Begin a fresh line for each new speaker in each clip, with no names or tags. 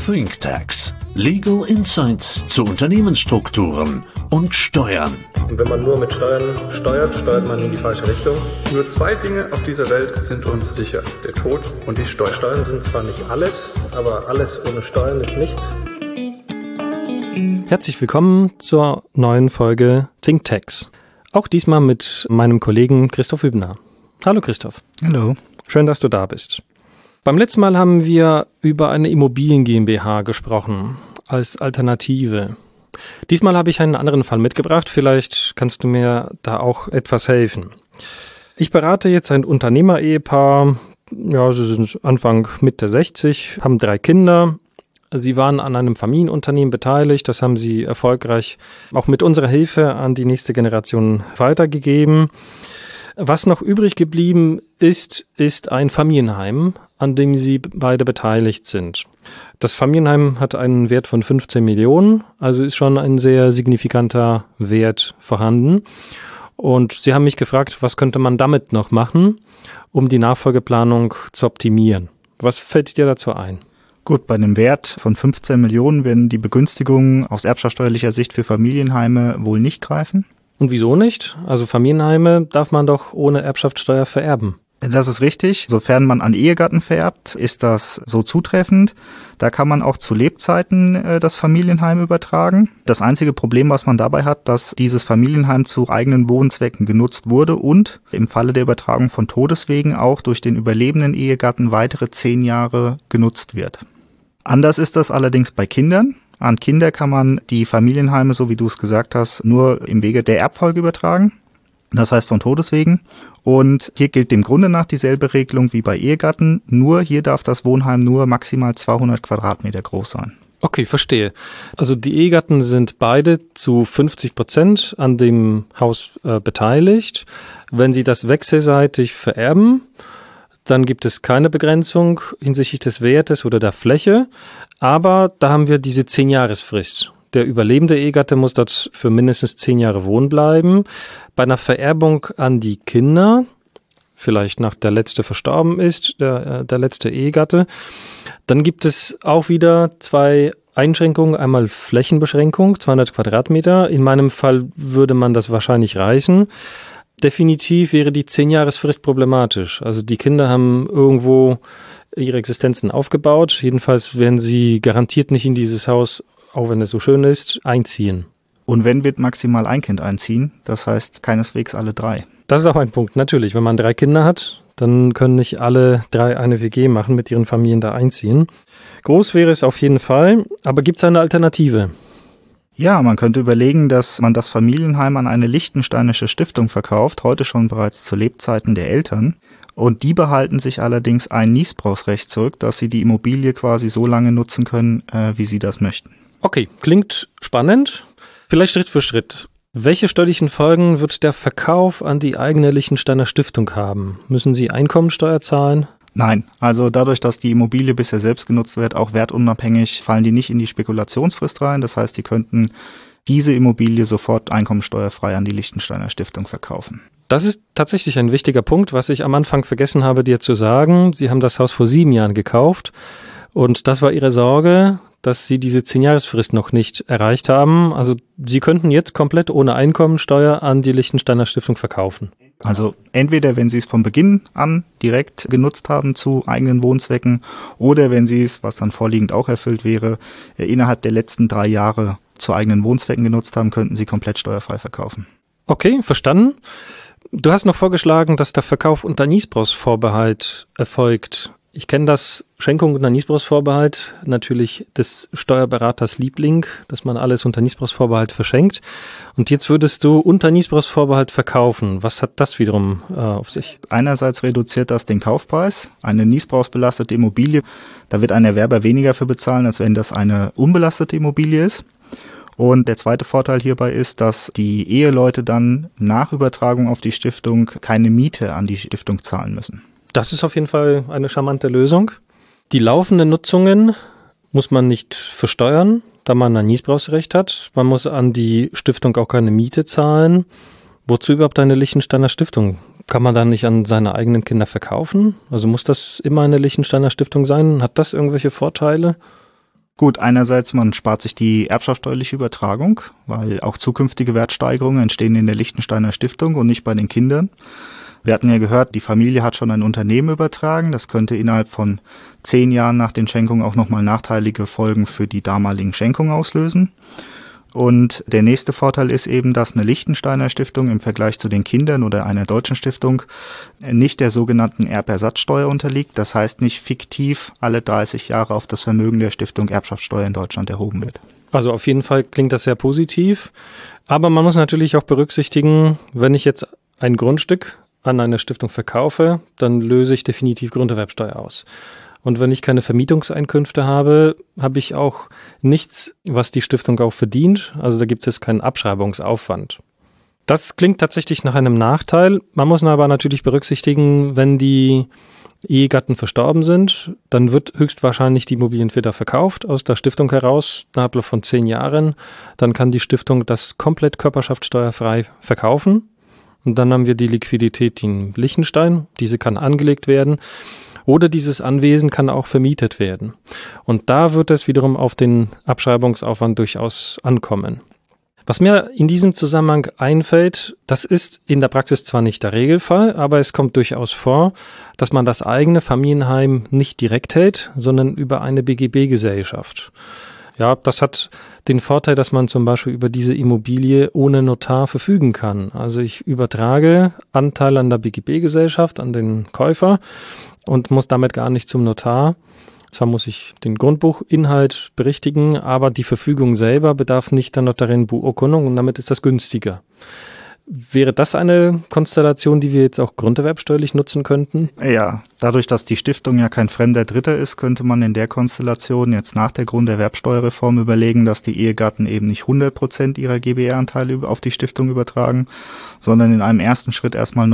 ThinkTax. Legal Insights zu Unternehmensstrukturen und Steuern.
Und wenn man nur mit Steuern steuert, steuert man in die falsche Richtung. Nur zwei Dinge auf dieser Welt sind uns sicher: der Tod und die Steuern. Steuern sind zwar nicht alles, aber alles ohne Steuern ist nichts.
Herzlich willkommen zur neuen Folge ThinkTax. Auch diesmal mit meinem Kollegen Christoph Hübner. Hallo Christoph.
Hallo.
Schön, dass du da bist. Beim letzten Mal haben wir über eine Immobilien GmbH gesprochen, als Alternative. Diesmal habe ich einen anderen Fall mitgebracht, vielleicht kannst du mir da auch etwas helfen. Ich berate jetzt ein Unternehmer-Ehepaar, sie sind Anfang Mitte 60, haben 3 Kinder. Sie waren an einem Familienunternehmen beteiligt, das haben sie erfolgreich auch mit unserer Hilfe an die nächste Generation weitergegeben. Was noch übrig geblieben ist ein Familienheim, an dem sie beide beteiligt sind. Das Familienheim hat einen Wert von 15 Millionen, also ist schon ein sehr signifikanter Wert vorhanden. Und sie haben mich gefragt, was könnte man damit noch machen, um die Nachfolgeplanung zu optimieren. Was fällt dir dazu ein?
Gut, bei einem Wert von 15 Millionen werden die Begünstigungen aus erbschaftssteuerlicher Sicht für Familienheime wohl nicht greifen.
Und wieso nicht? Also Familienheime darf man doch ohne Erbschaftssteuer vererben.
Das ist richtig. Sofern man an Ehegatten vererbt, ist das so zutreffend. Da kann man auch zu Lebzeiten das Familienheim übertragen. Das einzige Problem, was man dabei hat, dass dieses Familienheim zu eigenen Wohnzwecken genutzt wurde und im Falle der Übertragung von Todeswegen auch durch den überlebenden Ehegatten weitere 10 Jahre genutzt wird. Anders ist das allerdings bei Kindern. An Kinder kann man die Familienheime, so wie du es gesagt hast, nur im Wege der Erbfolge übertragen. Das heißt von Todeswegen. Und hier gilt dem Grunde nach dieselbe Regelung wie bei Ehegatten. Nur hier darf das Wohnheim nur maximal 200 Quadratmeter groß sein.
Okay, verstehe. Also die Ehegatten sind beide zu 50% an dem Haus beteiligt. Wenn sie das wechselseitig vererben, dann gibt es keine Begrenzung hinsichtlich des Wertes oder der Fläche. Aber da haben wir diese 10-Jahresfrist. Der überlebende Ehegatte muss dort für mindestens 10 Jahre wohnen bleiben. Bei einer Vererbung an die Kinder, vielleicht nach der letzte verstorben ist, der letzte Ehegatte, dann gibt es auch wieder 2 Einschränkungen. Einmal Flächenbeschränkung, 200 Quadratmeter. In meinem Fall würde man das wahrscheinlich reißen. Definitiv wäre die 10-Jahresfrist problematisch. Also die Kinder haben irgendwo ihre Existenzen aufgebaut. Jedenfalls werden sie garantiert nicht in dieses Haus, auch wenn es so schön ist, einziehen.
Und wenn, wird maximal ein Kind einziehen, das heißt keineswegs alle 3.
Das ist auch ein Punkt, natürlich. Wenn man 3 Kinder hat, dann können nicht alle 3 eine WG machen, mit ihren Familien da einziehen. Groß wäre es auf jeden Fall, aber gibt es eine Alternative?
Ja, man könnte überlegen, dass man das Familienheim an eine liechtensteinische Stiftung verkauft, heute schon bereits zu Lebzeiten der Eltern. Und die behalten sich allerdings ein Niesbrauchsrecht zurück, dass sie die Immobilie quasi so lange nutzen können, wie sie das möchten.
Okay, klingt spannend. Vielleicht Schritt für Schritt. Welche steuerlichen Folgen wird der Verkauf an die eigene Liechtensteiner Stiftung haben? Müssen Sie Einkommensteuer zahlen?
Nein, also dadurch, dass die Immobilie bisher selbst genutzt wird, auch wertunabhängig, fallen die nicht in die Spekulationsfrist rein. Das heißt, die könnten diese Immobilie sofort einkommensteuerfrei an die Liechtensteiner Stiftung verkaufen.
Das ist tatsächlich ein wichtiger Punkt, was ich am Anfang vergessen habe, dir zu sagen. Sie haben das Haus vor 7 Jahren gekauft und das war Ihre Sorge, dass Sie diese 10-Jahresfrist noch nicht erreicht haben. Also Sie könnten jetzt komplett ohne Einkommensteuer an die Liechtensteiner Stiftung verkaufen.
Also entweder, wenn Sie es von Beginn an direkt genutzt haben zu eigenen Wohnzwecken oder wenn Sie es, was dann vorliegend auch erfüllt wäre, innerhalb der letzten 3 Jahre zu eigenen Wohnzwecken genutzt haben, könnten Sie komplett steuerfrei verkaufen. Okay,
verstanden. Du hast noch vorgeschlagen, dass der Verkauf unter Niesbrauchsvorbehalt erfolgt. Ich kenne das Schenkung unter Niesbrauchsvorbehalt natürlich des Steuerberaters Liebling, dass man alles unter Niesbrauchsvorbehalt verschenkt. Und jetzt würdest du unter Niesbrauchsvorbehalt verkaufen. Was hat das wiederum auf sich?
Einerseits reduziert das den Kaufpreis. Eine niesbrauchsbelastete Immobilie, da wird ein Erwerber weniger für bezahlen, als wenn das eine unbelastete Immobilie ist. Und der zweite Vorteil hierbei ist, dass die Eheleute dann nach Übertragung auf die Stiftung keine Miete an die Stiftung zahlen müssen.
Das ist auf jeden Fall eine charmante Lösung. Die laufenden Nutzungen muss man nicht versteuern, da man ein Niesbrauchsrecht hat. Man muss an die Stiftung auch keine Miete zahlen. Wozu überhaupt eine Liechtensteiner Stiftung? Kann man da nicht an seine eigenen Kinder verkaufen? Also muss das immer eine Liechtensteiner Stiftung sein? Hat das irgendwelche Vorteile?
Gut, einerseits, man spart sich die erbschaftssteuerliche Übertragung, weil auch zukünftige Wertsteigerungen entstehen in der Liechtensteiner Stiftung und nicht bei den Kindern. Wir hatten ja gehört, die Familie hat schon ein Unternehmen übertragen. Das könnte innerhalb von 10 Jahren nach den Schenkungen auch nochmal nachteilige Folgen für die damaligen Schenkungen auslösen. Und der nächste Vorteil ist eben, dass eine Liechtensteiner Stiftung im Vergleich zu den Kindern oder einer deutschen Stiftung nicht der sogenannten Erbersatzsteuer unterliegt. Das heißt nicht fiktiv alle 30 Jahre auf das Vermögen der Stiftung Erbschaftssteuer in Deutschland erhoben wird.
Also auf jeden Fall klingt das sehr positiv. Aber man muss natürlich auch berücksichtigen, wenn ich jetzt ein Grundstück an eine Stiftung verkaufe, dann löse ich definitiv Grunderwerbsteuer aus. Und wenn ich keine Vermietungseinkünfte habe, habe ich auch nichts, was die Stiftung auch verdient. Also da gibt es keinen Abschreibungsaufwand. Das klingt tatsächlich nach einem Nachteil. Man muss aber natürlich berücksichtigen, wenn die Ehegatten verstorben sind, dann wird höchstwahrscheinlich die Immobilie entweder verkauft aus der Stiftung heraus, innerhalb von 10 Jahren. Dann kann die Stiftung das komplett körperschaftssteuerfrei verkaufen. Und dann haben wir die Liquidität in Liechtenstein. Diese kann angelegt werden. Oder dieses Anwesen kann auch vermietet werden. Und da wird es wiederum auf den Abschreibungsaufwand durchaus ankommen. Was mir in diesem Zusammenhang einfällt, das ist in der Praxis zwar nicht der Regelfall, aber es kommt durchaus vor, dass man das eigene Familienheim nicht direkt hält, sondern über eine BGB-Gesellschaft. Ja, das hat den Vorteil, dass man zum Beispiel über diese Immobilie ohne Notar verfügen kann. Also ich übertrage Anteil an der BGB-Gesellschaft, an den Käufer und muss damit gar nicht zum Notar. Zwar muss ich den Grundbuchinhalt berichtigen, aber die Verfügung selber bedarf nicht der notariellen Beurkundung und damit ist das günstiger. Wäre das eine Konstellation, die wir jetzt auch grunderwerbsteuerlich nutzen könnten?
Ja, dadurch, dass die Stiftung ja kein fremder Dritter ist, könnte man in der Konstellation jetzt nach der Grunderwerbsteuerreform überlegen, dass die Ehegatten eben nicht 100% ihrer GbR-Anteile auf die Stiftung übertragen, sondern in einem ersten Schritt erstmal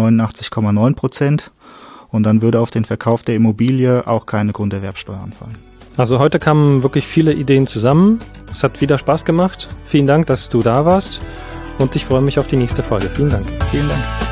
89,9%. Und dann würde auf den Verkauf der Immobilie auch keine Grunderwerbsteuer anfallen.
Also heute kamen wirklich viele Ideen zusammen. Es hat wieder Spaß gemacht. Vielen Dank, dass du da warst. Und ich freue mich auf die nächste Folge. Vielen Dank.
Vielen Dank.